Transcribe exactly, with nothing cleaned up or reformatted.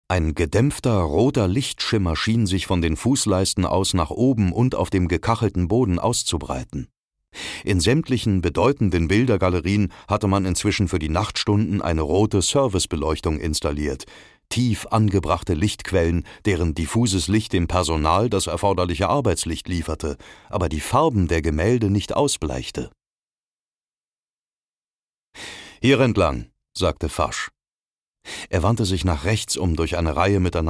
Ein gedämpfter, roter Lichtschimmer schien sich von den Fußleisten aus nach oben und auf dem gekachelten Boden auszubreiten. In sämtlichen bedeutenden Bildergalerien hatte man inzwischen für die Nachtstunden eine rote Servicebeleuchtung installiert, tief angebrachte Lichtquellen, deren diffuses Licht dem Personal das erforderliche Arbeitslicht lieferte, aber die Farben der Gemälde nicht ausbleichte. »Hier entlang«, sagte Fasch. Er wandte sich nach rechts um durch eine Reihe miteinander